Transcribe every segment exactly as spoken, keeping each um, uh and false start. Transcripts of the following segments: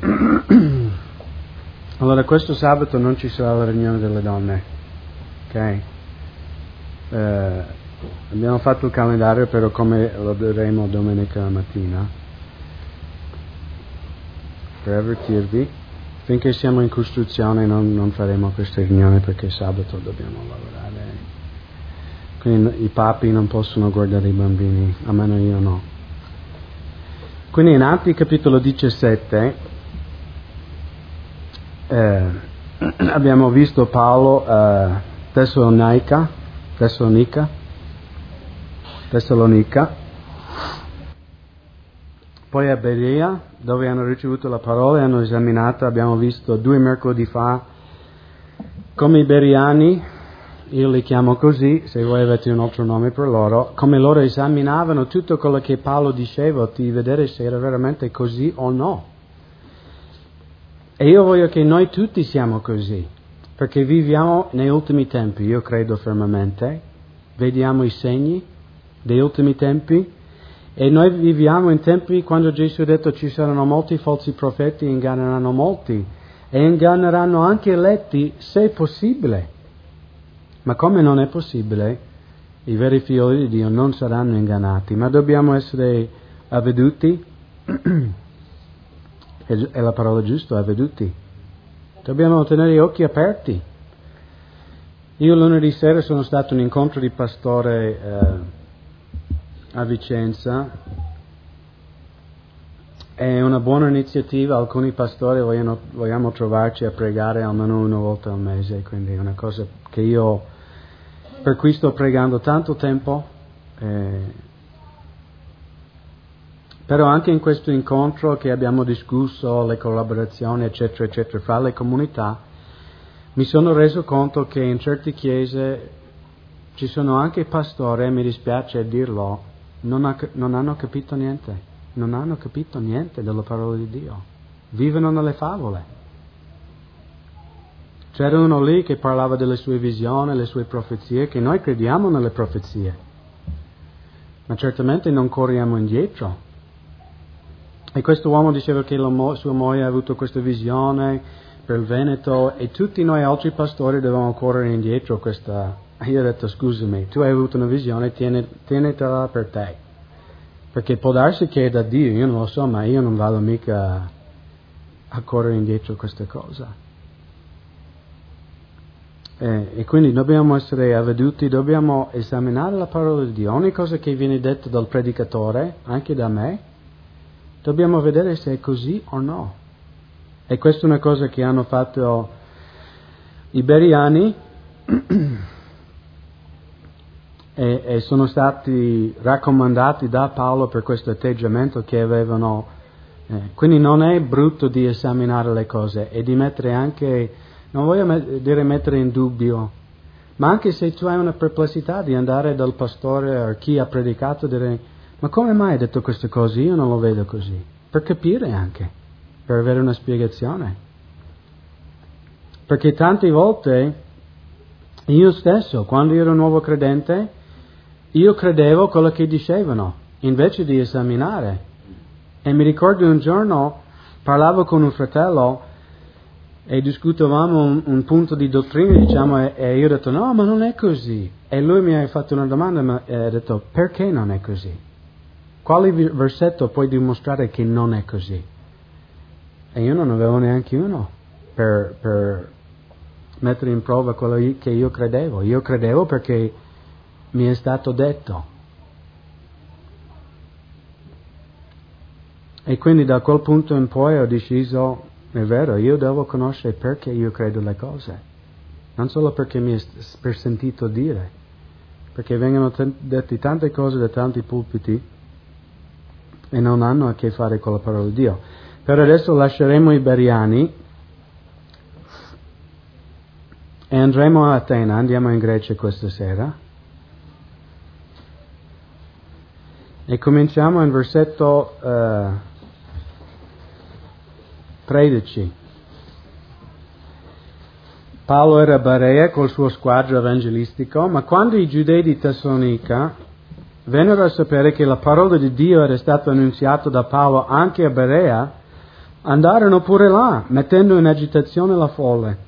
Allora, questo sabato non ci sarà la riunione delle donne, ok? Eh, abbiamo fatto il calendario, però come lo daremo domenica mattina, per avvertirvi, finché siamo in costruzione non, non faremo questa riunione perché sabato dobbiamo lavorare. Quindi i papi non possono guardare i bambini, almeno io no. Quindi in Atti capitolo diciassette eh, abbiamo visto Paolo a eh, Tessalonica, Tessalonica, Tessalonica, poi a Berea, dove hanno ricevuto la parola e hanno esaminato. Abbiamo visto due mercoledì fa come i bereani, io li chiamo così, se voi avete un altro nome per loro, come loro esaminavano tutto quello che Paolo diceva, di vedere se era veramente così o no. E io voglio che noi tutti siamo così, perché viviamo negli ultimi tempi, io credo fermamente, vediamo i segni degli ultimi tempi, e noi viviamo in tempi quando Gesù ha detto ci saranno molti falsi profeti, inganneranno molti, e inganneranno anche eletti, se è possibile. Ma come non è possibile, i veri figli di Dio non saranno ingannati, ma dobbiamo essere avveduti, è la parola giusta, avveduti. Dobbiamo tenere gli occhi aperti. Io lunedì sera sono stato in un incontro di pastore eh, a Vicenza. È una buona iniziativa, alcuni pastori vogliono, vogliamo trovarci a pregare almeno una volta al mese, quindi è una cosa che io, per cui sto pregando tanto tempo, eh, però anche in questo incontro che abbiamo discusso le collaborazioni eccetera eccetera fra le comunità, mi sono reso conto che in certe chiese ci sono anche pastori, mi dispiace dirlo, non, ha, non hanno capito niente, non hanno capito niente della parola di Dio, vivono nelle favole. C'era uno lì che parlava delle sue visioni, le sue profezie, che noi crediamo nelle profezie, ma certamente non corriamo indietro. E questo uomo diceva che la mo- sua moglie ha avuto questa visione per il Veneto e tutti noi altri pastori dovevamo correre indietro questa. Io ho detto scusami, tu hai avuto una visione, tieni, tienitela per te, perché può darsi che è da Dio, io non lo so, ma io non vado mica a correre indietro questa cosa. Eh, e quindi dobbiamo essere avveduti, dobbiamo esaminare la parola di Dio. Ogni cosa che viene detta dal predicatore, anche da me, dobbiamo vedere se è così o no. E questa è una cosa che hanno fatto i bereani e, e sono stati raccomandati da Paolo per questo atteggiamento che avevano. Eh, quindi non è brutto di esaminare le cose e di mettere anche, non voglio met- dire mettere in dubbio, ma anche se tu hai una perplessità di andare dal pastore o chi ha predicato e dire ma come mai hai detto queste cose? Io non lo vedo così. Per capire anche, per avere una spiegazione. Perché tante volte io stesso, quando ero nuovo credente, io credevo quello che dicevano, invece di esaminare. E mi ricordo un giorno parlavo con un fratello e discutevamo un, un punto di dottrina, diciamo, e, e io ho detto no, ma non è così. E lui mi ha fatto una domanda e ha detto perché non è così? Quale versetto puoi dimostrare che non è così? E io non avevo neanche uno per, per mettere in prova quello che io credevo. Io credevo perché mi è stato detto. E quindi da quel punto in poi ho deciso, è vero, io devo conoscere perché io credo le cose. Non solo perché mi è per sentito dire. Perché vengono t- dette tante cose da tanti pulpiti e non hanno a che fare con la parola di Dio. Per adesso lasceremo i bereani e andremo a Atena, andiamo in Grecia questa sera e cominciamo in versetto uh, tredici. Paolo era a Berea col suo squadro evangelistico, ma quando i giudei di Tessalonica vennero a sapere che la parola di Dio era stata annunziata da Paolo anche a Berea, andarono pure là, mettendo in agitazione la folla.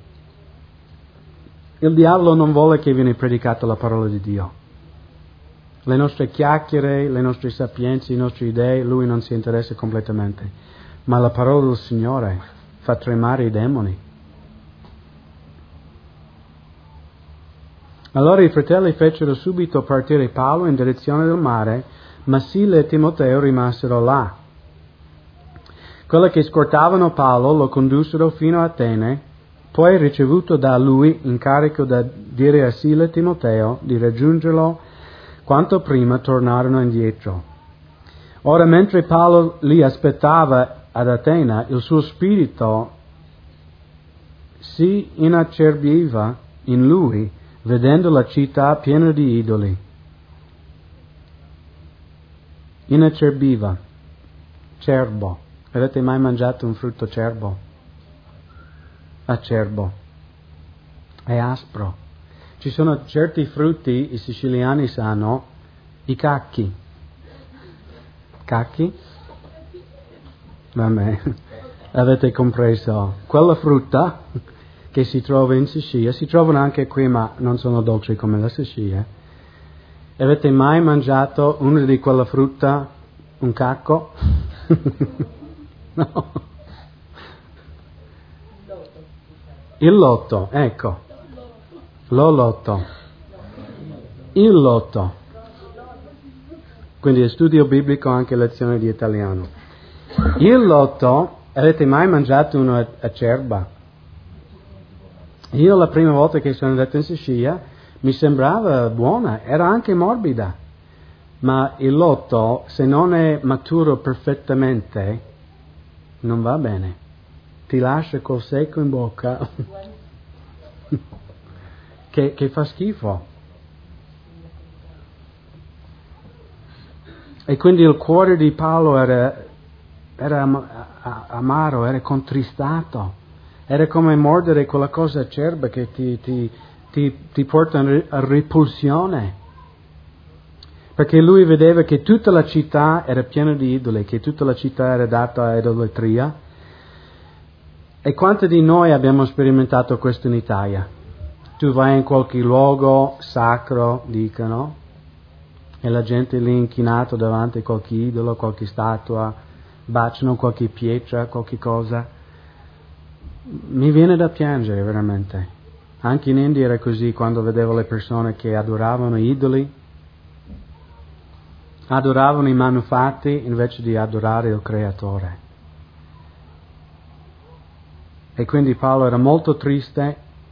Il diavolo non vuole che viene predicata la parola di Dio. Le nostre chiacchiere, le nostre sapienze, le nostre idee, lui non si interessa completamente. Ma la parola del Signore fa tremare i demoni. Allora i fratelli fecero subito partire Paolo in direzione del mare, ma Sila e Timoteo rimasero là. Quelli che scortavano Paolo lo condussero fino a Atene, poi ricevuto da lui incarico da dire a Sila e Timoteo di raggiungerlo quanto prima tornarono indietro. Ora mentre Paolo li aspettava ad Atena, il suo spirito si inacerbiva in lui, vedendo la città piena di idoli. Inacerbiva, cerbo. Avete mai mangiato un frutto cerbo? Acerbo. È aspro. Ci sono certi frutti, i siciliani sanno, i cacchi. Cacchi? Vabbè, avete compreso. Quella frutta che si trova in Sicilia, si trovano anche qui ma non sono dolci come la Sicilia. Avete mai mangiato una di quella frutta, un cacco? No. Il lotto, ecco. Lo lotto. Il lotto. Quindi studio biblico, anche lezione di italiano. Il lotto, avete mai mangiato una acerba? Io la prima volta che sono andato in Sicilia mi sembrava buona, era anche morbida, ma il lotto se non è maturo perfettamente non va bene, ti lascia col secco in bocca che, che fa schifo. E quindi il cuore di Paolo era, era amaro, era contristato. Era come mordere quella cosa acerba che ti, ti, ti, ti porta a repulsione. Perché lui vedeva che tutta la città era piena di idoli, che tutta la città era data a idolatria. E quanti di noi abbiamo sperimentato questo in Italia? Tu vai in qualche luogo sacro, dicono, e la gente lì inchinato davanti a qualche idolo, qualche statua, baciano qualche pietra, qualche cosa. Mi viene da piangere veramente. Anche in India era così, quando vedevo le persone che adoravano idoli, adoravano i manufatti invece di adorare il Creatore. E quindi Paolo era molto triste.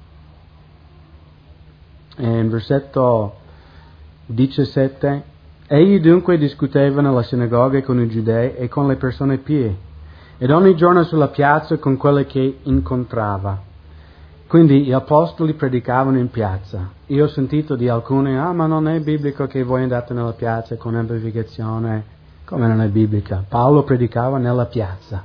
E in versetto diciassette, egli dunque discuteva nella sinagoga con i giudei e con le persone pie, ed ogni giorno sulla piazza con quelle che incontrava. Quindi gli apostoli predicavano in piazza. Io ho sentito di alcuni, ah ma non è biblico che voi andate nella piazza con amplificazione. Come non è biblica? Paolo predicava nella piazza.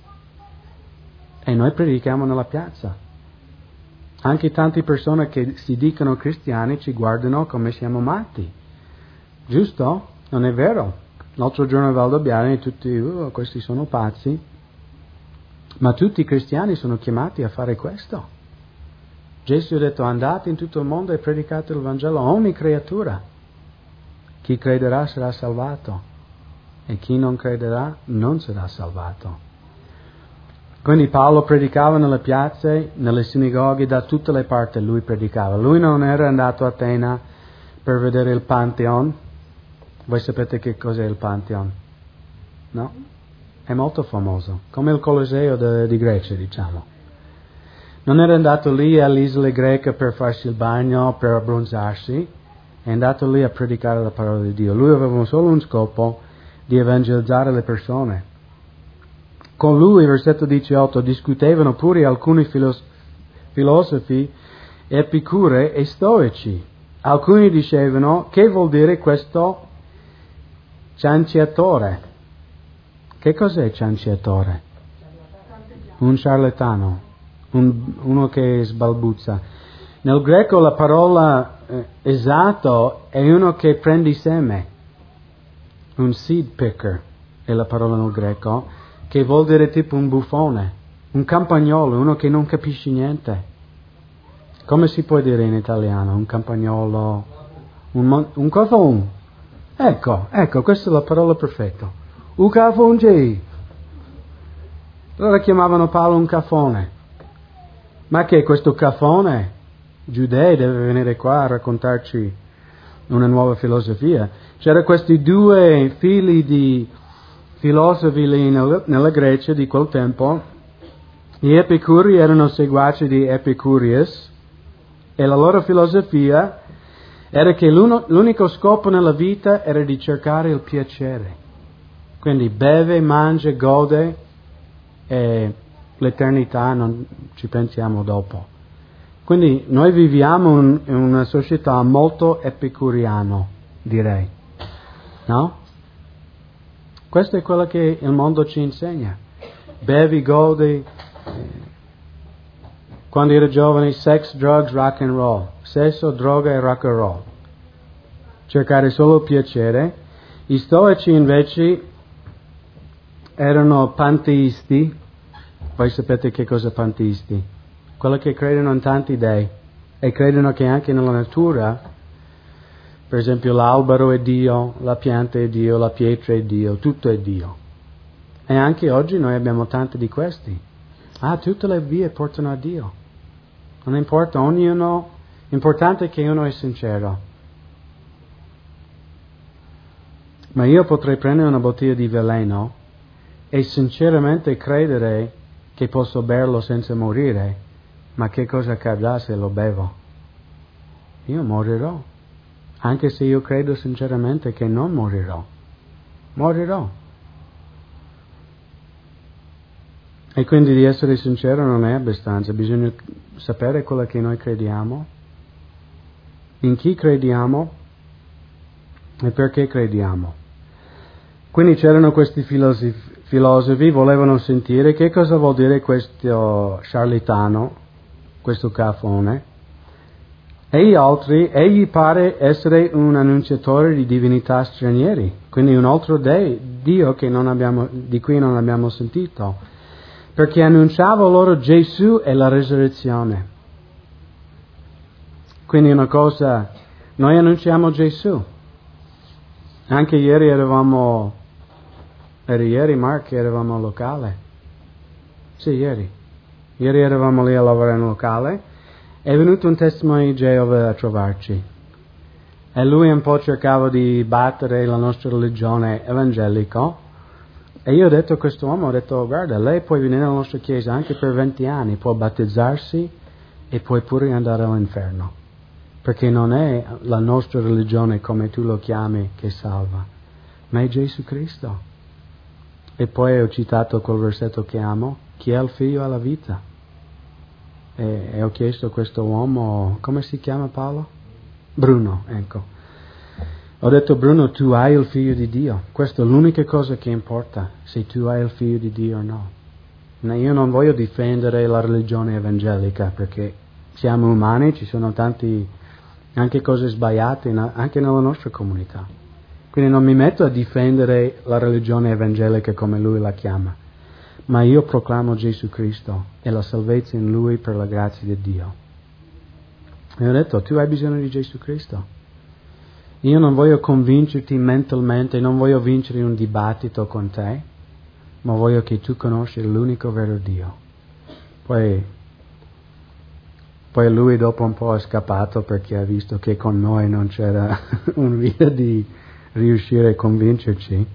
E noi predichiamo nella piazza. Anche tante persone che si dicono cristiani ci guardano come siamo matti. Giusto? Non è vero? L'altro giorno a Valdobbiadene tutti, uh, questi sono pazzi. Ma tutti i cristiani sono chiamati a fare questo. Gesù ha detto andate in tutto il mondo e predicate il Vangelo a ogni creatura. Chi crederà sarà salvato e chi non crederà non sarà salvato. Quindi Paolo predicava nelle piazze, nelle sinagoghe, da tutte le parti lui predicava. Lui non era andato a Atena per vedere il Pantheon. Voi sapete che cos'è il Pantheon? No? È molto famoso, come il Colosseo de, di Grecia, diciamo. Non era andato lì all'isola greca per farsi il bagno, per abbronzarsi, è andato lì a predicare la parola di Dio. Lui aveva solo un scopo, di evangelizzare le persone. Con lui, versetto diciotto, discutevano pure alcuni filos- filosofi, epicure e stoici. Alcuni dicevano, che vuol dire questo cianciatore? Che cos'è cianciatore? Un ciarlatano, un, uno che sbalbuzza. Nel greco la parola eh, esatto è uno che prende seme. Un seed picker è la parola nel greco, che vuol dire tipo un buffone, un campagnolo, uno che non capisce niente. Come si può dire in italiano? Un campagnolo, un, mon- un cafone. Ecco, ecco, questa è la parola perfetta. Un cafone. Allora chiamavano Paolo un cafone. Ma che questo cafone giudei deve venire qua a raccontarci una nuova filosofia? C'erano questi due figli di filosofi lì nella Grecia di quel tempo. Gli Epicuri erano seguaci di Epicurius e la loro filosofia era che l'unico scopo nella vita era di cercare il piacere. Quindi beve, mangia, gode e l'eternità non ci pensiamo dopo. Quindi noi viviamo in una società molto epicuriano, direi. No? Questo è quello che il mondo ci insegna. Bevi, godi. Quando ero giovane, sex, drugs, rock and roll. Sesso, droga e rock and roll. Cercare solo piacere. I stoici invece erano panteisti. Voi sapete che cosa panteisti? Quelli che credono in tanti dei e credono che anche nella natura, per esempio l'albero è Dio, la pianta è Dio, la pietra è Dio, tutto è Dio. E anche oggi noi abbiamo tanti di questi. Ah, tutte le vie portano a Dio. Non importa, ognuno, l'importante è che uno è sincero. Ma io potrei prendere una bottiglia di veleno e sinceramente credere che posso berlo senza morire, ma che cosa accadrà se lo bevo? Io morirò, anche se io credo sinceramente che non morirò. Morirò. E quindi di essere sincero non è abbastanza, bisogna sapere quello che noi crediamo, in chi crediamo e perché crediamo. Quindi c'erano questi filosofi, filosofi, volevano sentire che cosa vuol dire questo charlatano, questo cafone, e gli altri, egli pare essere un annunziatore di divinità stranieri, quindi un altro de, Dio che non abbiamo, di cui non abbiamo sentito, perché annunciava loro Gesù e la resurrezione. Quindi una cosa, noi annunciamo Gesù. Anche ieri eravamo, era ieri Mark, eravamo al locale. Sì, ieri. Ieri eravamo lì a lavorare nel locale. È venuto un testimone di Geova a trovarci. E lui un po' cercava di battere la nostra religione evangelica. E io ho detto a questo uomo, ho detto, guarda, lei può venire alla nostra chiesa anche per venti anni, può battezzarsi e puoi pure andare all'inferno. Perché non è la nostra religione come tu lo chiami che salva, ma è Gesù Cristo. E poi ho citato quel versetto che amo, chi è il figlio ha la vita. E, e ho chiesto a questo uomo, come si chiama Paolo? Bruno, ecco. Ho detto, Bruno, tu hai il figlio di Dio. Questa è l'unica cosa che importa, se tu hai il figlio di Dio o no. No, io non voglio difendere la religione evangelica, perché siamo umani, ci sono tanti, anche cose sbagliate, anche nella nostra comunità. Quindi non mi metto a difendere la religione evangelica come lui la chiama. Ma io proclamo Gesù Cristo e la salvezza in Lui per la grazia di Dio. E ho detto, tu hai bisogno di Gesù Cristo. Io non voglio convincerti mentalmente, non voglio vincere un dibattito con te, ma voglio che tu conosci l'unico vero Dio. Poi, poi lui dopo un po' è scappato perché ha visto che con noi non c'era un via di riuscire a convincerci.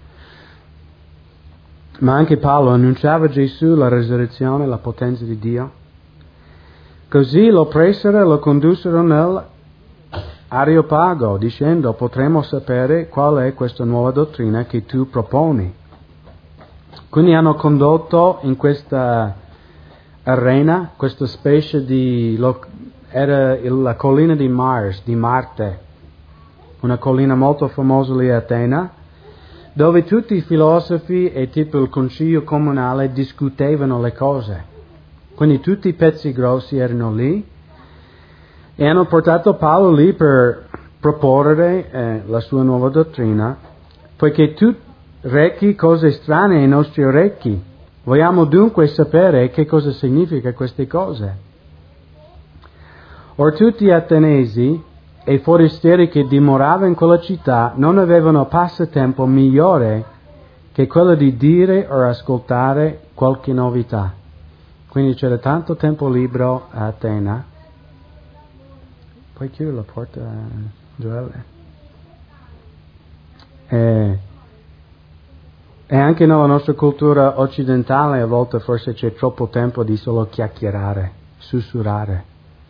Ma anche Paolo annunciava Gesù, la resurrezione, la potenza di Dio. Così lo presero e lo condussero nell'Areopago, dicendo, potremo sapere qual è questa nuova dottrina che tu proponi. Quindi hanno condotto in questa arena, questa specie di, era la collina di Mars, di Marte, una collina molto famosa lì a Atene, dove tutti i filosofi e tipo il consiglio comunale discutevano le cose. Quindi tutti i pezzi grossi erano lì e hanno portato Paolo lì per proporre eh, la sua nuova dottrina, poiché tu recchi cose strane ai nostri orecchi Vogliamo dunque sapere che cosa significa queste cose. Or tutti gli Atenesi e forestieri che dimoravano in quella città non avevano passatempo migliore che quello di dire o ascoltare qualche novità. Quindi c'era tanto tempo libero a Atena. Puoi chiudere la porta, Gioele? E, e anche nella nostra cultura occidentale a volte forse c'è troppo tempo di solo chiacchierare, sussurrare.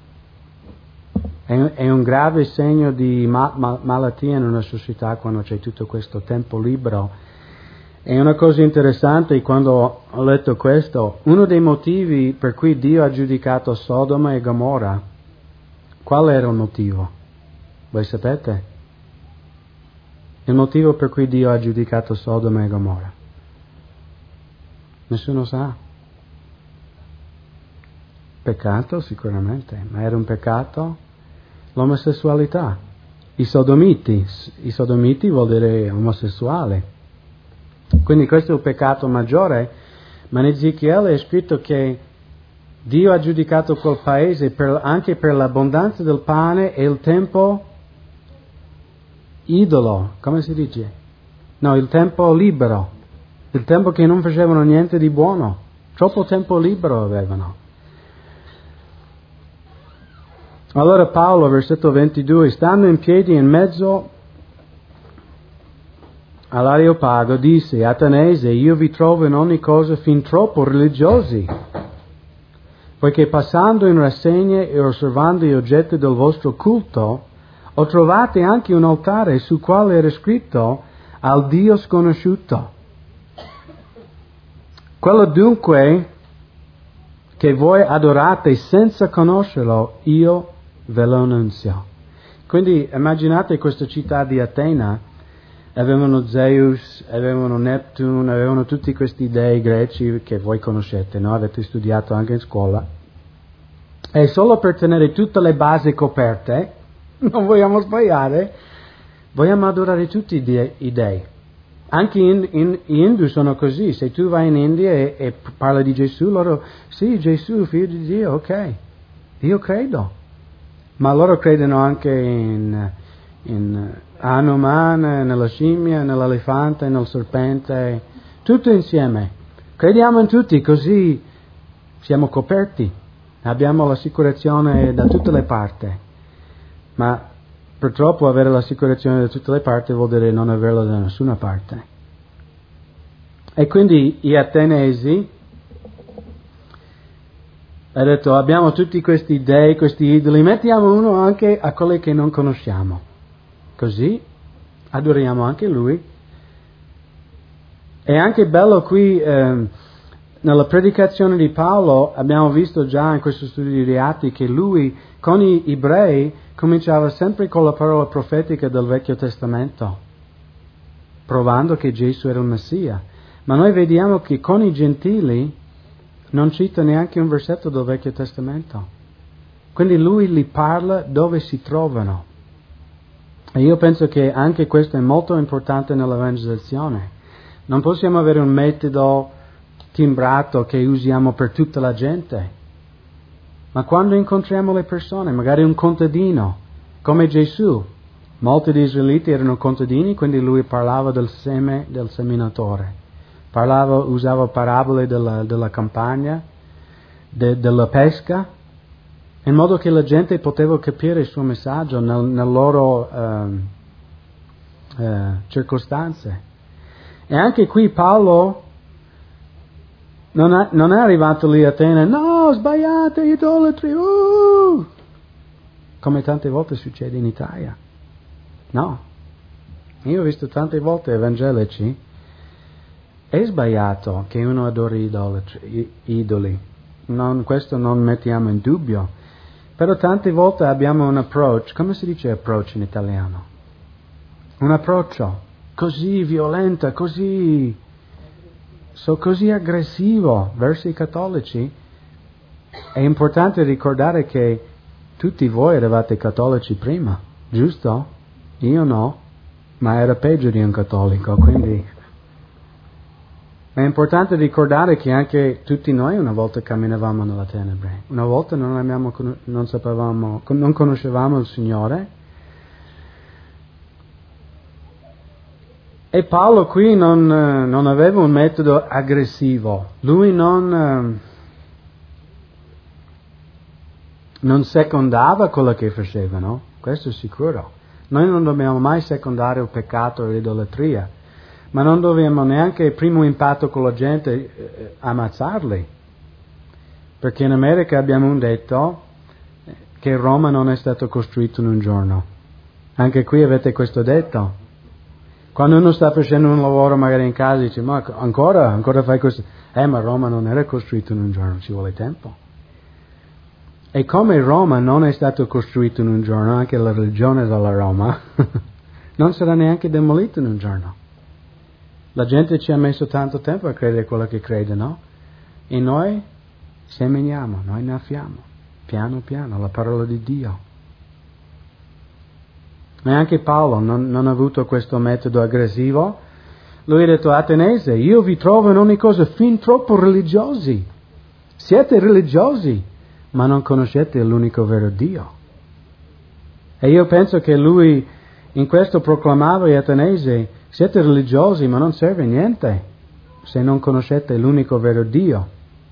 È un, è un grave segno di ma, ma, malattia in una società quando c'è tutto questo tempo libero. E una cosa interessante, quando ho letto questo, uno dei motivi per cui Dio ha giudicato Sodoma e Gomorra, qual era il motivo? Voi sapete? Il motivo per cui Dio ha giudicato Sodoma e Gomorra? Nessuno sa. Peccato sicuramente, ma era un peccato? L'omosessualità. I sodomiti, i sodomiti vuol dire omosessuale. Quindi questo è il peccato maggiore, ma in Ezechiele è scritto che Dio ha giudicato quel paese per, anche per l'abbondanza del pane e il tempo idolo, come si dice? No, il tempo libero, il tempo che non facevano niente di buono, troppo tempo libero avevano. Allora Paolo, versetto ventidue, stando in piedi in mezzo all'Areopago, disse: Atenese, io vi trovo in ogni cosa fin troppo religiosi, poiché passando in rassegne e osservando gli oggetti del vostro culto, ho trovato anche un altare sul quale era scritto al Dio sconosciuto. Quello dunque che voi adorate senza conoscerlo, io ve lo annunzio. Quindi immaginate questa città di Atena, avevano Zeus, avevano Neptune, avevano tutti questi dei greci che voi conoscete, no? Avete studiato anche in scuola. E solo per tenere tutte le basi coperte, non vogliamo sbagliare, vogliamo adorare tutti i dei. Anche in, in, in Hindu sono così, se tu vai in India e, e parli di Gesù, loro, sì, Gesù, figlio di Dio, ok, io credo. Ma loro credono anche in, in Hanuman, nella scimmia, nell'elefante, nel serpente, tutto insieme. Crediamo in tutti, così siamo coperti, abbiamo l'assicurazione da tutte le parti. Ma purtroppo avere l'assicurazione da tutte le parti vuol dire non averla da nessuna parte. E quindi gli Atenesi ha detto: abbiamo tutti questi dei, questi idoli, mettiamo uno anche a quelli che non conosciamo. Così adoriamo anche lui. È anche bello qui, eh, nella predicazione di Paolo, abbiamo visto già in questo studio di Atti che lui con gli ebrei cominciava sempre con la parola profetica del Vecchio Testamento, provando che Gesù era il Messia. Ma noi vediamo che con i gentili non cita neanche un versetto del Vecchio Testamento. Quindi lui li parla dove si trovano. E io penso che anche questo è molto importante nell'evangelizzazione. Non possiamo avere un metodo timbrato che usiamo per tutta la gente. Ma quando incontriamo le persone, magari un contadino, come Gesù, molti degli israeliti erano contadini, quindi lui parlava del seme del seminatore. Parlava, usava parabole della, della campagna, de, della pesca, in modo che la gente poteva capire il suo messaggio nel, nelle loro uh, uh, circostanze. E anche qui Paolo non, ha, non è arrivato lì a Atene, no, sbagliate, idolatri, uh! come tante volte succede in Italia. No, io ho visto tante volte evangelici. È sbagliato che uno adori idolatri, idoli, non, questo non mettiamo in dubbio, però tante volte abbiamo un approach, come si dice approach in italiano? Un approccio così violento, così, so, così aggressivo verso i cattolici. È importante ricordare che tutti voi eravate cattolici prima, giusto? Io no, ma era peggio di un cattolico, quindi È importante ricordare che anche tutti noi una volta camminavamo nella tenebre, una volta non, abbiamo, non sapevamo, non conoscevamo il Signore. E Paolo qui non, non aveva un metodo aggressivo, lui non, non secondava quello che facevano, questo è sicuro. Noi non dobbiamo mai secondare il peccato e l'idolatria, ma non dobbiamo neanche, primo impatto con la gente, eh, ammazzarli. Perché in America abbiamo un detto che Roma non è stato costruito in un giorno. Anche qui avete questo detto. Quando uno sta facendo un lavoro magari in casa dice, ma ancora, ancora fai questo? Eh, ma Roma non era costruito in un giorno, ci vuole tempo. E come Roma non è stato costruito in un giorno, anche la religione della Roma non sarà neanche demolita in un giorno. La gente ci ha messo tanto tempo a credere quello che crede, no? E noi seminiamo, noi naffiamo, piano piano, la parola di Dio. E anche Paolo non, non ha avuto questo metodo aggressivo. Lui ha detto, Atenese, io vi trovo in ogni cosa fin troppo religiosi. Siete religiosi, ma non conoscete l'unico vero Dio. E io penso che lui in questo proclamava agli Atenesi, siete religiosi, ma non serve niente se non conoscete l'unico vero Dio.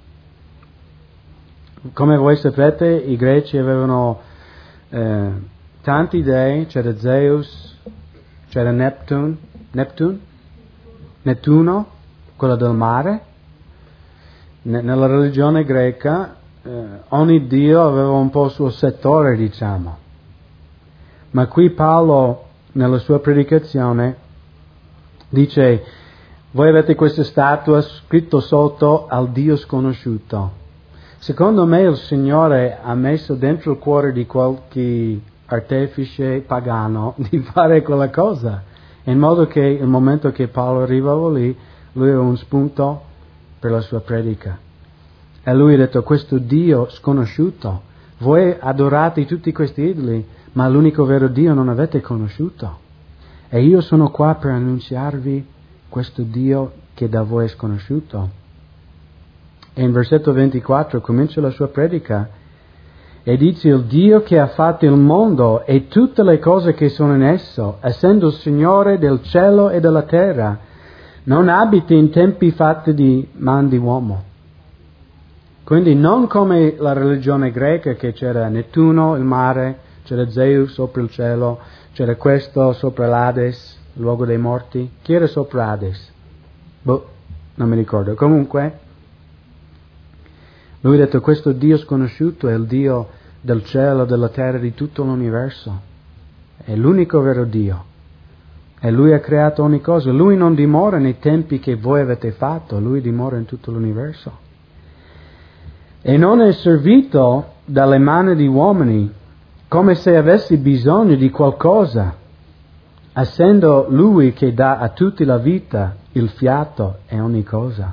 Come voi sapete, i greci avevano eh, tanti dei, c'era Zeus, c'era Neptune, Neptune, Nettuno, quello del mare. N- nella religione greca eh, ogni dio aveva un po' il suo settore, diciamo. Ma qui Paolo, nella sua predicazione, dice, voi avete questa statua scritto sotto al Dio sconosciuto. Secondo me il Signore ha messo dentro il cuore di qualche artefice pagano di fare quella cosa, in modo che il momento che Paolo arrivava lì, lui aveva un spunto per la sua predica. E lui ha detto, questo Dio sconosciuto, voi adorate tutti questi idoli, ma l'unico vero Dio non avete conosciuto. E io sono qua per annunziarvi questo Dio che da voi è sconosciuto. E in versetto ventiquattro comincia la sua predica e dice, il Dio che ha fatto il mondo e tutte le cose che sono in esso, essendo il Signore del cielo e della terra, non abita in tempi fatti di man di uomo. Quindi non come la religione greca che c'era Nettuno, il mare, c'era Zeus sopra il cielo, c'era questo sopra l'Ades, il luogo dei morti. Chi era sopra Hades? Boh, non mi ricordo. Comunque, lui ha detto questo Dio sconosciuto è il Dio del cielo, della terra, di tutto l'universo. È l'unico vero Dio. E Lui ha creato ogni cosa. Lui non dimora nei tempi che voi avete fatto, Lui dimora in tutto l'universo. E non è servito dalle mani di uomini, come se avessi bisogno di qualcosa, essendo Lui che dà a tutti la vita, il fiato e ogni cosa.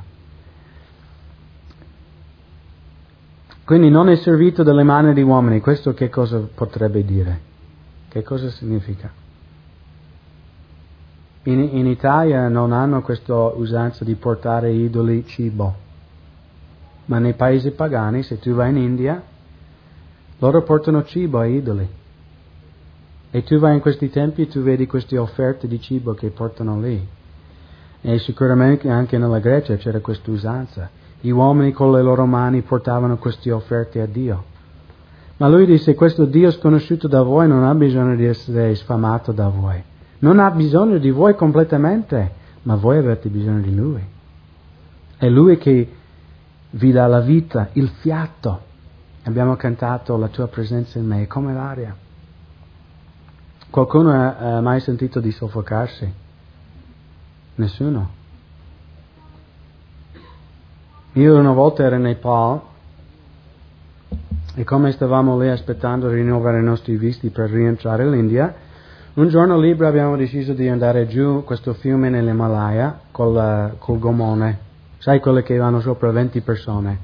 Quindi non è servito dalle mani di uomini. Questo che cosa potrebbe dire? Che cosa significa? In, in Italia non hanno questa usanza di portare idoli cibo, ma nei paesi pagani, se tu vai in India, loro portano cibo ai idoli. E tu vai in questi templi e tu vedi queste offerte di cibo che portano lì. E sicuramente anche nella Grecia c'era questa usanza. Gli uomini con le loro mani portavano queste offerte a Dio. Ma lui dice, questo Dio sconosciuto da voi non ha bisogno di essere sfamato da voi. Non ha bisogno di voi completamente, ma voi avete bisogno di Lui. È Lui che vi dà la vita, il fiato. Abbiamo cantato la tua presenza in me, è come l'aria. Qualcuno ha, ha mai sentito di soffocarsi? Nessuno. Io una volta ero in Nepal e come stavamo lì aspettando di rinnovare i nostri visti per rientrare all'India, un giorno libero abbiamo deciso di andare giù questo fiume nell'Himalaya col, col gomone. Sai quelle che vanno sopra venti persone?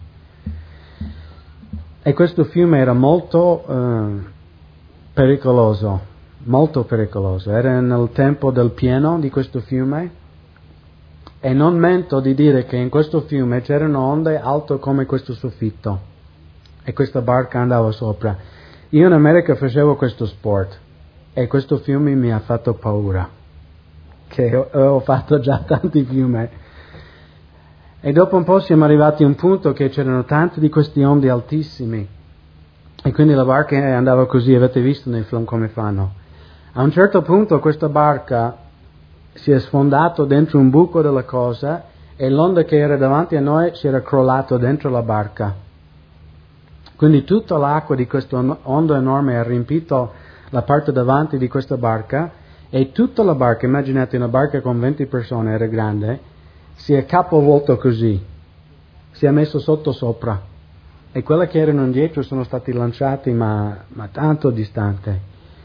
E questo fiume era molto eh, pericoloso, molto pericoloso. Era nel tempo del pieno di questo fiume E non mento di dire che in questo fiume c'erano onde alto come questo soffitto e questa barca andava sopra. Io in America facevo questo sport e questo fiume mi ha fatto paura, che ho, ho fatto già tanti fiumi. E dopo un po' siamo arrivati a un punto che c'erano tante di questi onde altissimi e quindi la barca andava così, avete visto nei film come fanno. A un certo punto questa barca si è sfondato dentro un buco della cosa e l'onda che era davanti a noi si era crollato dentro la barca. Quindi tutta l'acqua di questa onda enorme ha riempito la parte davanti di questa barca e tutta la barca, immaginate una barca con venti persone, era grande, si è capovolto così, si è messo sotto sopra e quelle che erano indietro sono stati lanciati ma, ma tanto distante.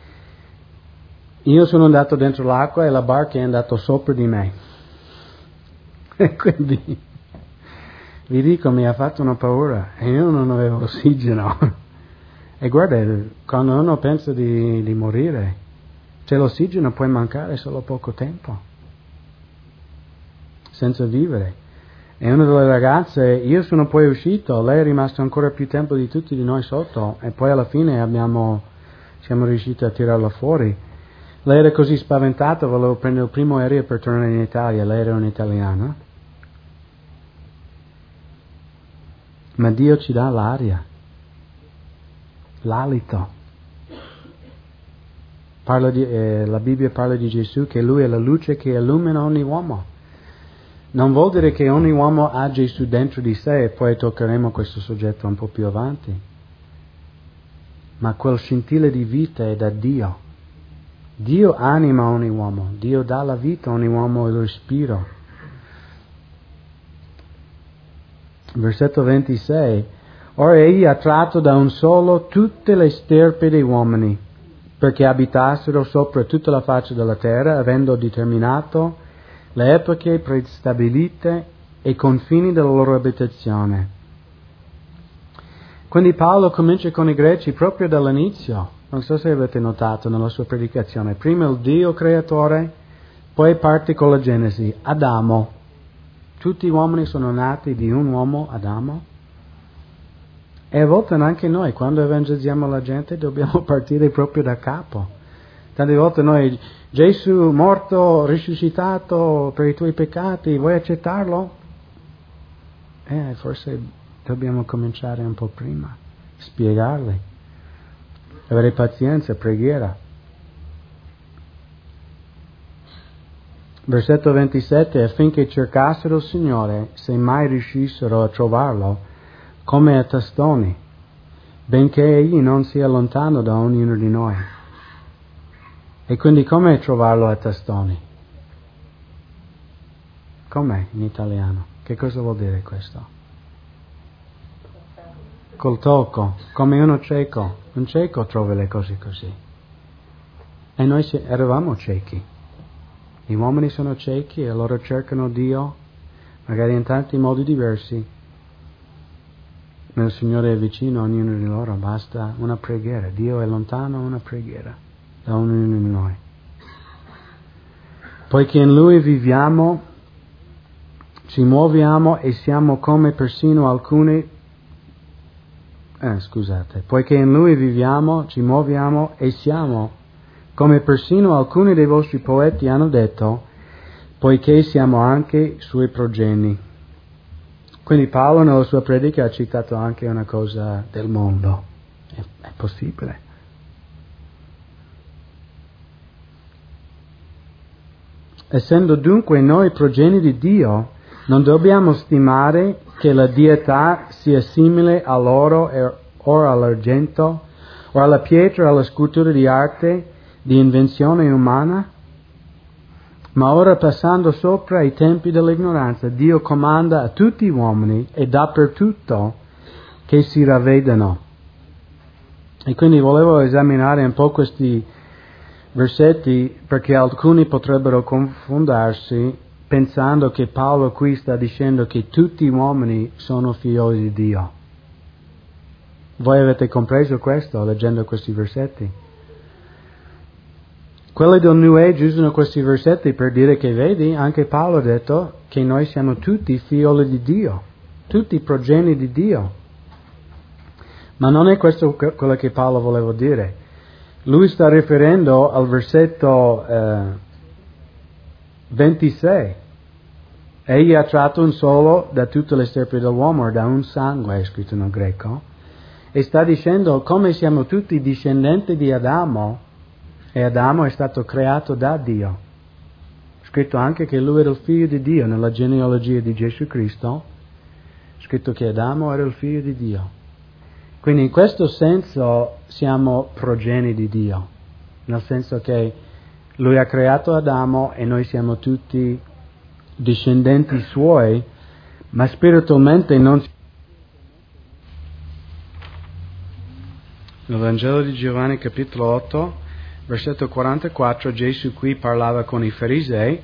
Io sono andato dentro l'acqua e la barca è andata sopra di me. E quindi vi dico, mi ha fatto una paura e io non avevo ossigeno. E guarda, quando uno pensa di, di morire, c'è l'ossigeno, puoi mancare solo poco tempo, senza vivere. E una delle ragazze, io sono poi uscito, lei è rimasta ancora più tempo di tutti di noi sotto e poi alla fine abbiamo, siamo riusciti a tirarla fuori. Lei era così spaventata, volevo prendere il primo aereo per tornare in Italia, lei era un'italiana. Ma Dio ci dà l'aria, l'alito. Parla di, eh, la Bibbia parla di Gesù che Lui è la luce che illumina ogni uomo. Non vuol dire che ogni uomo ha Gesù dentro di sé, e poi toccheremo questo soggetto un po' più avanti. Ma quel scintille di vita è da Dio. Dio anima ogni uomo, Dio dà la vita a ogni uomo e lo respiro. Versetto ventisei. Ora egli ha tratto da un solo tutte le sterpe dei uomini, perché abitassero sopra tutta la faccia della terra, avendo determinato le epoche prestabilite e i confini della loro abitazione. Quindi Paolo comincia con i greci proprio dall'inizio. Non so se avete notato nella sua predicazione. Prima il Dio creatore, poi parte con la Genesi. Adamo. Tutti gli uomini sono nati di un uomo, Adamo. E a volte anche noi, quando evangelizziamo la gente, dobbiamo partire proprio da capo. Tante volte noi, Gesù morto, risuscitato per i tuoi peccati, vuoi accettarlo? Eh, forse dobbiamo cominciare un po' prima, spiegarli, avere pazienza, preghiera. Versetto ventisette, affinché cercassero il Signore, se mai riuscissero a trovarlo, come a tastoni, benché Egli non sia lontano da ognuno di noi. E quindi come trovarlo a tastoni? Com'è in italiano? Che cosa vuol dire questo? Col tocco, come uno cieco. Un cieco trova le cose così. E noi eravamo ciechi. Gli uomini sono ciechi e loro cercano Dio, magari in tanti modi diversi. Ma il Signore è vicino a ognuno di loro, basta una preghiera. Dio è lontano, una preghiera da ognuno di noi. Poiché in Lui viviamo, ci muoviamo e siamo come persino alcuni... Eh, scusate. Poiché in Lui viviamo, ci muoviamo e siamo come persino alcuni dei vostri poeti hanno detto, poiché siamo anche Suoi progenie. Quindi Paolo nella sua predica ha citato anche una cosa del mondo. È, è possibile. Essendo dunque noi progenie di Dio, non dobbiamo stimare che la dietà sia simile all'oro o all'argento, o alla pietra, alla scultura di arte, di invenzione umana. Ma ora, passando sopra i tempi dell'ignoranza, Dio comanda a tutti gli uomini e dappertutto che si ravvedano. E quindi volevo esaminare un po' questi versetti, perché alcuni potrebbero confondersi pensando che Paolo qui sta dicendo che tutti gli uomini sono figlioli di Dio. Voi avete compreso questo leggendo questi versetti? Quelli del New Age usano questi versetti per dire che, vedi, anche Paolo ha detto che noi siamo tutti figlioli di Dio, tutti progeni di Dio. Ma non è questo quello che Paolo voleva dire. Lui sta riferendo al versetto eh, ventisei. Egli ha tratto un solo da tutte le stirpi dell'uomo, da un sangue, è scritto nel greco, e sta dicendo come siamo tutti discendenti di Adamo, e Adamo è stato creato da Dio. È scritto anche che lui era il figlio di Dio, nella genealogia di Gesù Cristo, è scritto che Adamo era il figlio di Dio. Quindi in questo senso siamo progeni di Dio, nel senso che lui ha creato Adamo e noi siamo tutti discendenti suoi, ma spiritualmente non. Nel Vangelo di Giovanni capitolo otto, versetto quarantaquattro, Gesù qui parlava con i farisei.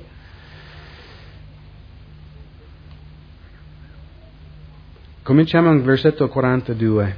Cominciamo nel versetto quarantadue.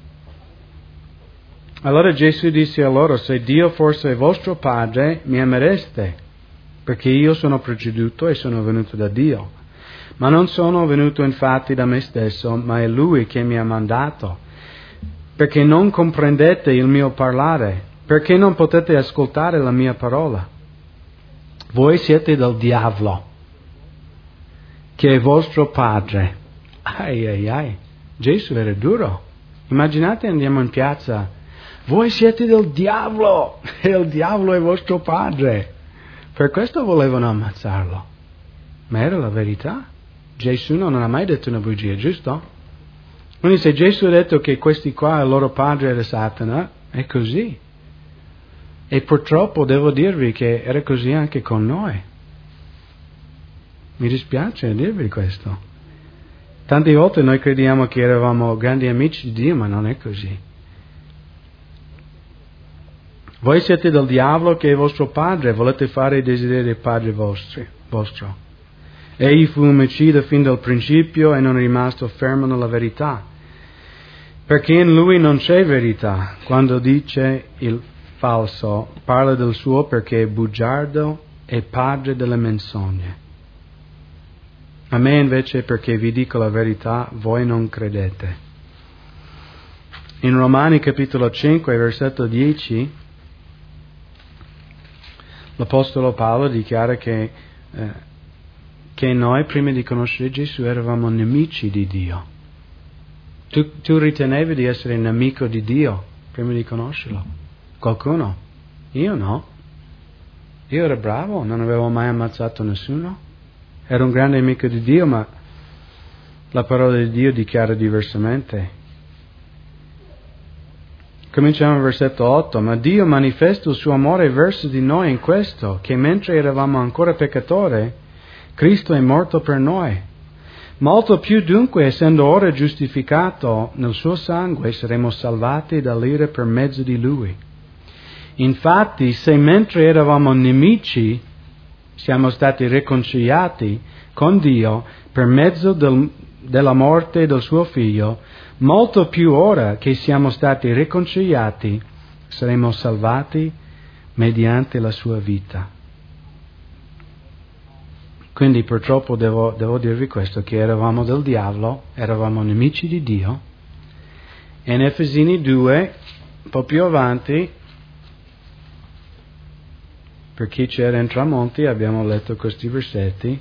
Allora Gesù disse a loro: se Dio fosse vostro Padre, mi amereste, perché io sono proceduto e sono venuto da Dio. Ma non sono venuto infatti da me stesso, ma è Lui che mi ha mandato. Perché non comprendete il mio parlare? Perché non potete ascoltare la mia parola? Voi siete del diavolo, che è vostro padre. Ai ai ai, Gesù era duro. Immaginate, andiamo in piazza, voi siete del diavolo e il diavolo è vostro padre. Per questo volevano ammazzarlo. Ma era la verità. Gesù non ha mai detto una bugia, giusto? Quindi se Gesù ha detto che questi qua, il loro padre era Satana, è così. E purtroppo devo dirvi che era così anche con noi. Mi dispiace dirvi questo. Tante volte noi crediamo che eravamo grandi amici di Dio, ma non è così. Voi siete del diavolo che è vostro padre, volete fare i desideri del padre vostri, vostro. Egli fu omicida fin dal principio e non è rimasto fermo nella verità, perché in lui non c'è verità. Quando dice il falso, parla del suo perché è bugiardo e padre delle menzogne. A me invece, perché vi dico la verità, voi non credete. In Romani capitolo cinque, versetto dieci, l'Apostolo Paolo dichiara che, eh, che noi, prima di conoscere Gesù, eravamo nemici di Dio. Tu, tu ritenevi di essere nemico di Dio prima di conoscerlo? Qualcuno? Io no. Io ero bravo, non avevo mai ammazzato nessuno. Ero un grande amico di Dio, ma la parola di Dio dichiara diversamente. Cominciamo al versetto otto. Ma Dio manifesta il suo amore verso di noi in questo, che mentre eravamo ancora peccatori, Cristo è morto per noi. Molto più dunque, essendo ora giustificato nel suo sangue, saremo salvati dall'ira per mezzo di Lui. Infatti, se mentre eravamo nemici, siamo stati riconciliati con Dio per mezzo del, della morte del suo Figlio, molto più ora che siamo stati riconciliati, saremo salvati mediante la sua vita. Quindi purtroppo devo, devo dirvi questo, che eravamo del diavolo, eravamo nemici di Dio. E in Efesini due, un po' più avanti, per chi c'era in Tramonti, abbiamo letto questi versetti.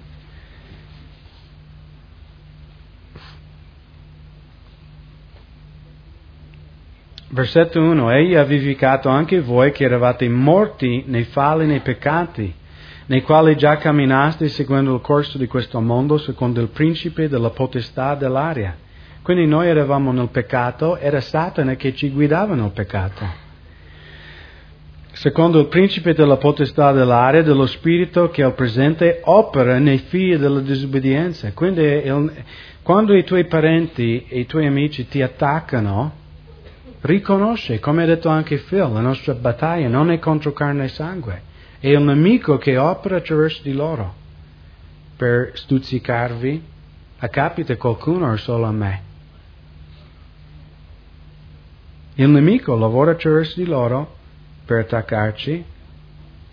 Versetto uno. Egli ha vivificato anche voi che eravate morti nei falli e nei peccati, nei quali già camminaste seguendo il corso di questo mondo, secondo il principe della potestà dell'aria. Quindi noi eravamo nel peccato, era Satana che ci guidava nel peccato. Secondo il principe della potestà dell'aria, dello spirito che al presente opera nei figli della disobbedienza. Quindi il, quando i tuoi parenti e i tuoi amici ti attaccano, riconosce, come ha detto anche Phil, la nostra battaglia non è contro carne e sangue, è il nemico che opera attraverso di loro per stuzzicarvi. A capita qualcuno o solo a me? Il nemico lavora attraverso di loro per attaccarci,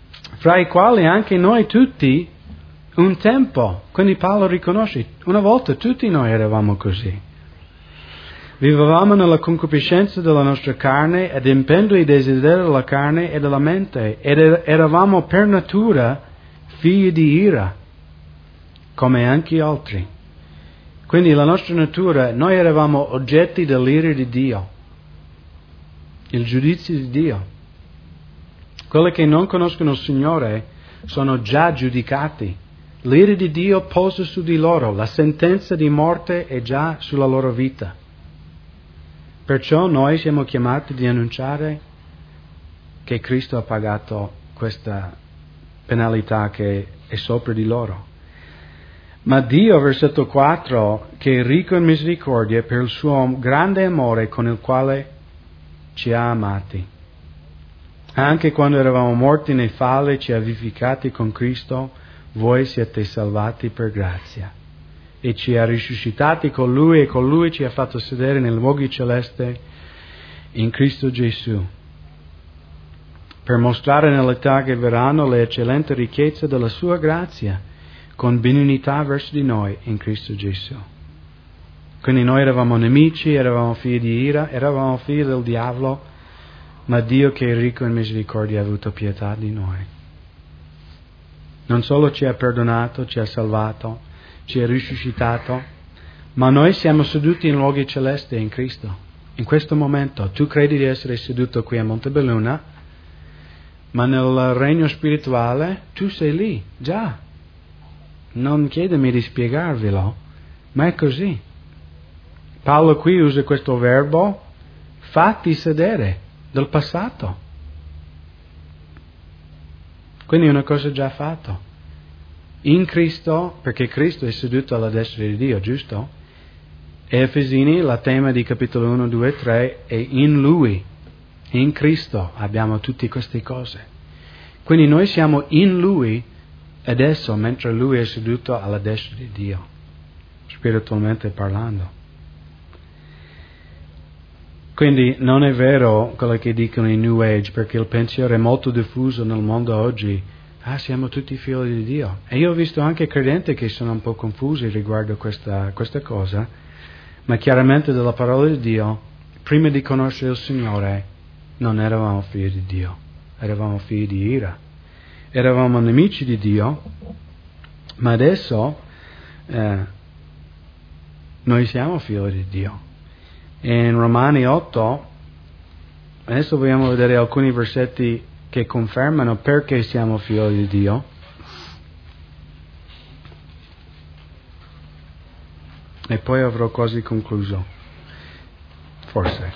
fra i quali anche noi tutti un tempo. Quindi Paolo riconosce, una volta tutti noi eravamo così. Vivevamo nella concupiscenza della nostra carne, adempiendo i desideri della carne e della mente, ed eravamo per natura figli di ira, come anche altri. Quindi la nostra natura, noi eravamo oggetti dell'ira di Dio, il giudizio di Dio. Quelli che non conoscono il Signore sono già giudicati. L'ira di Dio posa su di loro, la sentenza di morte è già sulla loro vita. Perciò noi siamo chiamati di annunciare che Cristo ha pagato questa penalità che è sopra di loro. Ma Dio, versetto quattro, che è ricco in misericordia per il suo grande amore con il quale ci ha amati, anche quando eravamo morti nei falli, ci ha vivificati con Cristo, voi siete salvati per grazia. E ci ha risuscitati con Lui e con Lui ci ha fatto sedere nei luoghi celesti in Cristo Gesù, per mostrare nell'età che verranno le eccellenti ricchezze della Sua grazia, con benignità verso di noi in Cristo Gesù. Quindi noi eravamo nemici, eravamo figli di ira, eravamo figli del diavolo, ma Dio che è ricco in misericordia ha avuto pietà di noi. Non solo ci ha perdonato, ci ha salvato, ci ha risuscitato, ma noi siamo seduti in luoghi celesti in Cristo. In questo momento tu credi di essere seduto qui a Montebelluna, ma nel regno spirituale tu sei lì, già. Non chiedemi di spiegarvelo, ma è così. Paolo qui usa questo verbo, fatti sedere, del passato. Quindi è una cosa già fatta. In Cristo, perché Cristo è seduto alla destra di Dio, giusto? E Efesini, la tema di capitolo uno, due, tre, è in Lui, in Cristo abbiamo tutte queste cose. Quindi noi siamo in Lui adesso, mentre Lui è seduto alla destra di Dio, spiritualmente parlando. Quindi non è vero quello che dicono i New Age, perché il pensiero è molto diffuso nel mondo oggi. Ah, siamo tutti figli di Dio. E io ho visto anche credenti che sono un po' confusi riguardo questa, questa cosa, ma chiaramente dalla parola di Dio, prima di conoscere il Signore, non eravamo figli di Dio, eravamo figli di ira. Eravamo nemici di Dio, ma adesso eh, noi siamo figli di Dio. E in Romani otto, adesso vogliamo vedere alcuni versetti che confermano perché siamo figli di Dio. E poi avrò quasi concluso, forse.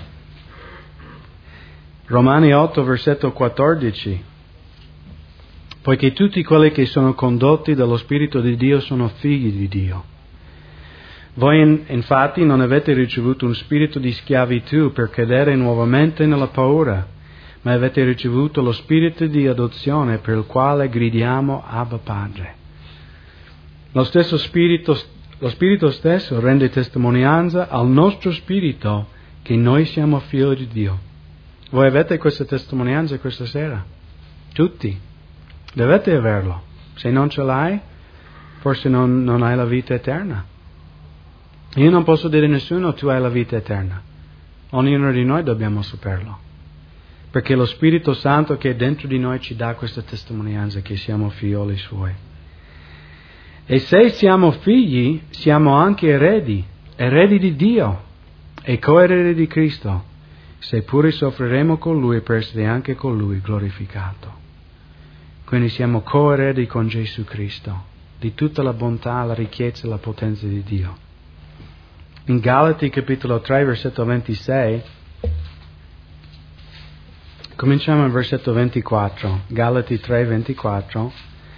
Romani otto, versetto quattordici. Poiché tutti quelli che sono condotti dallo Spirito di Dio sono figli di Dio. Voi in, infatti non avete ricevuto un spirito di schiavitù per cadere nuovamente nella paura, ma avete ricevuto lo spirito di adozione per il quale gridiamo Abba Padre. Lo stesso spirito, lo spirito stesso rende testimonianza al nostro spirito che noi siamo figli di Dio. Voi avete questa testimonianza questa sera? Tutti. Dovete averlo. Se non ce l'hai, forse non, non hai la vita eterna. Io non posso dire a nessuno tu hai la vita eterna. Ognuno di noi dobbiamo saperlo. Perché lo Spirito Santo che è dentro di noi ci dà questa testimonianza che siamo figlioli Suoi. E se siamo figli, siamo anche eredi, eredi di Dio e coeredi di Cristo, seppure soffriremo con Lui per essere anche con Lui glorificato. Quindi siamo coeredi con Gesù Cristo, di tutta la bontà, la ricchezza e la potenza di Dio. In Galati capitolo tre, versetto ventisei, cominciamo al versetto ventiquattro, Galati tre, ventiquattro.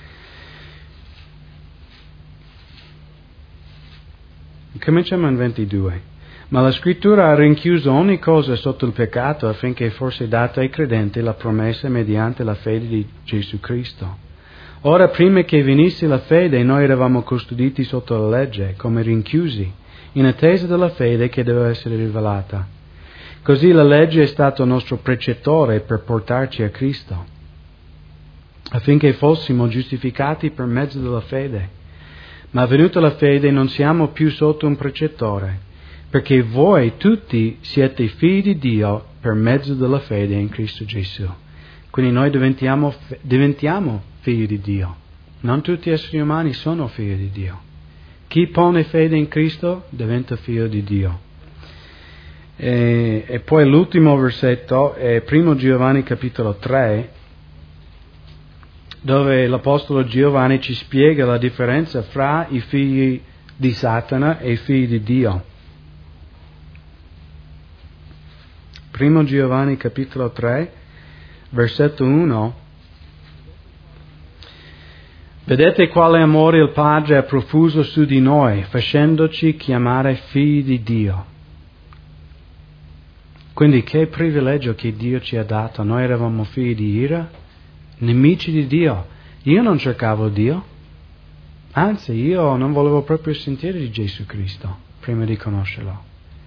Cominciamo in ventidue. Ma la Scrittura ha rinchiuso ogni cosa sotto il peccato affinché fosse data ai credenti la promessa mediante la fede di Gesù Cristo. Ora, prima che venisse la fede, noi eravamo custoditi sotto la legge, come rinchiusi, in attesa della fede che doveva essere rivelata. Così la legge è stato il nostro precettore per portarci a Cristo. affinché fossimo giustificati per mezzo della fede. Ma venuta la fede non siamo più sotto un precettore, perché voi tutti siete figli di Dio per mezzo della fede in Cristo Gesù. Quindi noi diventiamo, diventiamo figli di Dio. Non tutti gli esseri umani sono figli di Dio. Chi pone fede in Cristo diventa figlio di Dio. E, e poi l'ultimo versetto è primo Giovanni capitolo tre, dove l'Apostolo Giovanni ci spiega la differenza fra i figli di Satana e i figli di Dio. primo Giovanni capitolo tre, versetto uno. Vedete quale amore il Padre ha profuso su di noi, facendoci chiamare figli di Dio. Quindi che privilegio che Dio ci ha dato. Noi eravamo figli di ira, nemici di Dio. Io non cercavo Dio, anzi io non volevo proprio sentire di Gesù Cristo prima di conoscerlo.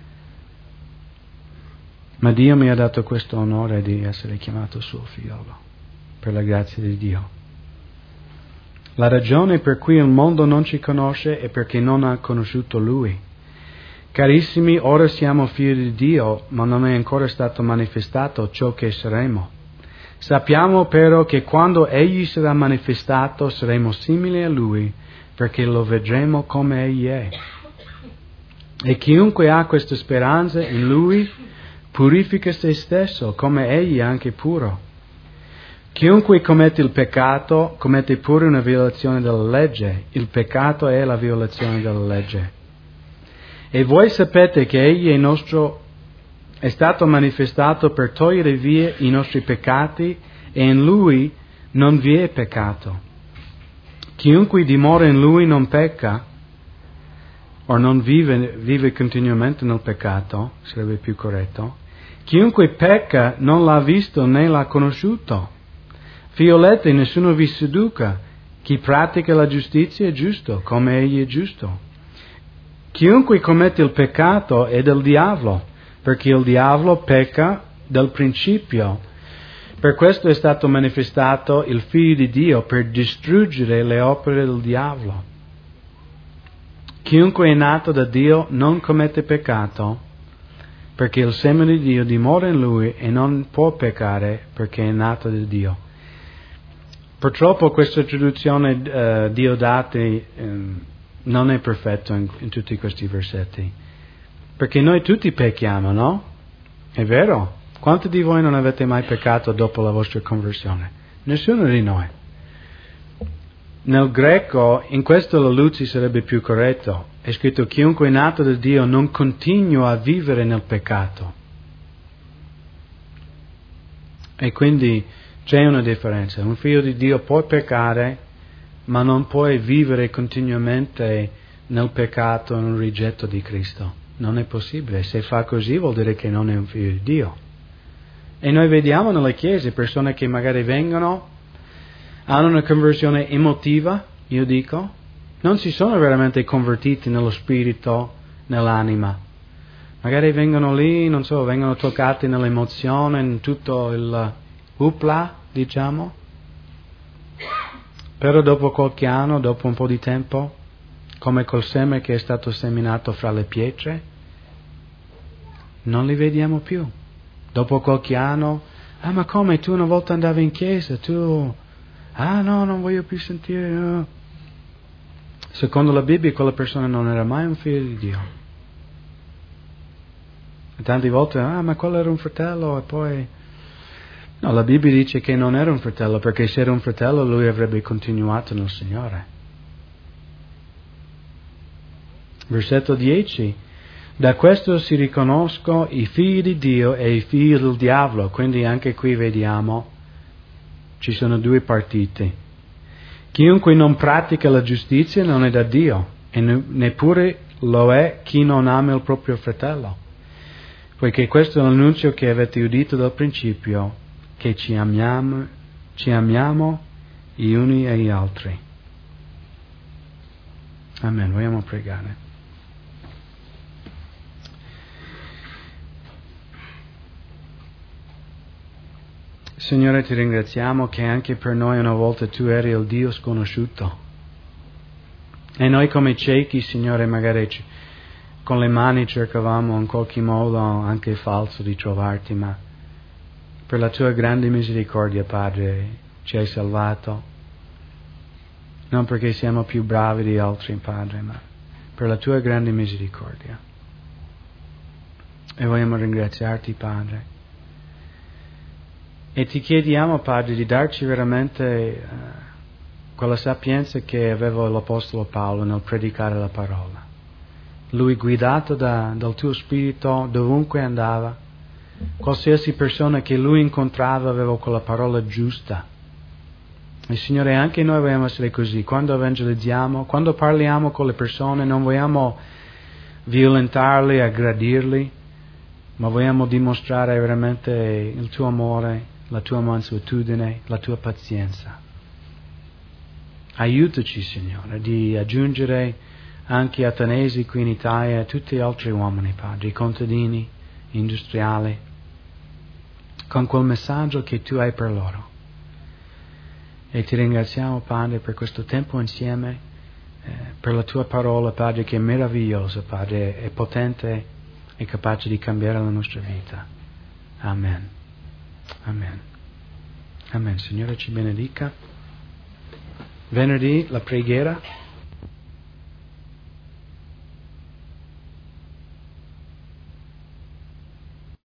Ma Dio mi ha dato questo onore di essere chiamato suo figliolo, per la grazia di Dio. La ragione per cui il mondo non ci conosce è perché non ha conosciuto Lui. Carissimi, ora siamo figli di Dio, ma non è ancora stato manifestato ciò che saremo. Sappiamo però che quando Egli sarà manifestato saremo simili a Lui, perché lo vedremo come Egli è. E chiunque ha questa speranza in Lui purifica se stesso, come Egli è anche puro. Chiunque commette il peccato commette pure una violazione della legge. Il peccato è la violazione della legge. E voi sapete che Egli è nostro, è stato manifestato per togliere via i nostri peccati e in Lui non vi è peccato. Chiunque dimora in Lui non pecca, o non vive, vive continuamente nel peccato, sarebbe più corretto. Chiunque pecca non l'ha visto né l'ha conosciuto. Figlioletti, nessuno vi seduca. Chi pratica la giustizia è giusto, come Egli è giusto. Chiunque commette il peccato è del diavolo, perché il diavolo pecca dal principio. Per questo è stato manifestato il Figlio di Dio, per distruggere le opere del diavolo. Chiunque è nato da Dio non commette peccato, perché il seme di Dio dimora in lui e non può peccare perché è nato da Dio. Purtroppo questa traduzione uh, Diodati um, non è perfetta in, in tutti questi versetti, perché noi tutti pecchiamo, no? È vero? Quanti di voi non avete mai peccato dopo la vostra conversione? Nessuno di noi. Nel greco, in questo la luce sarebbe più corretto. È scritto: chiunque è nato da Dio non continua a vivere nel peccato. E quindi c'è una differenza. Un figlio di Dio può peccare, ma non può vivere continuamente nel peccato, nel rigetto di Cristo. Non è possibile. Se fa così vuol dire che non è un figlio di Dio. E noi vediamo nelle chiese persone che magari vengono, hanno una conversione emotiva, io dico, non si sono veramente convertiti nello spirito, nell'anima. Magari vengono lì, non so, vengono toccati nell'emozione, in tutto il upla, diciamo. Però dopo qualche anno, dopo un po' di tempo, come col seme che è stato seminato fra le pietre, non li vediamo più. Dopo qualche anno, ah ma come, tu una volta andavi in chiesa, tu... Ah no, non voglio più sentire. No. Secondo la Bibbia quella persona non era mai un figlio di Dio. E tante volte, ah ma quello era un fratello e poi... No, la Bibbia dice che non era un fratello, perché se era un fratello lui avrebbe continuato nel Signore. Versetto dieci. Da questo si riconoscono i figli di Dio e i figli del diavolo. Quindi anche qui vediamo ci sono due partiti. Chiunque non pratica la giustizia non è da Dio, e neppure lo è chi non ama il proprio fratello. Poiché questo è l'annunzio che avete udito dal principio, che ci amiamo, ci amiamo gli uni e gli altri. Amen. Vogliamo pregare. Signore, ti ringraziamo che anche per noi una volta tu eri il Dio sconosciuto. E noi come ciechi, Signore, magari con le mani cercavamo in qualche modo anche falso di trovarti, ma per la tua grande misericordia, Padre, ci hai salvato. Non perché siamo più bravi di altri, Padre, ma per la tua grande misericordia. E vogliamo ringraziarti, Padre. E ti chiediamo, Padre, di darci veramente uh, quella sapienza che aveva l'Apostolo Paolo nel predicare la parola. Lui, guidato da, dal tuo Spirito, dovunque andava, qualsiasi persona che lui incontrava aveva quella parola giusta. E Signore, anche noi vogliamo essere così. Quando evangelizziamo, quando parliamo con le persone, non vogliamo violentarli, aggredirli, ma vogliamo dimostrare veramente il tuo amore, la tua mansuetudine, la tua pazienza. Aiutaci, Signore, di aggiungere anche atenesi qui in Italia e tutti gli altri uomini, Padre, contadini, industriali, con quel messaggio che tu hai per loro. E ti ringraziamo, Padre, per questo tempo insieme, eh, per la tua parola, Padre, che è meravigliosa, Padre, è potente e capace di cambiare la nostra vita. Amen. Amen. Amen. Signore ci benedica. Venerdì la preghiera.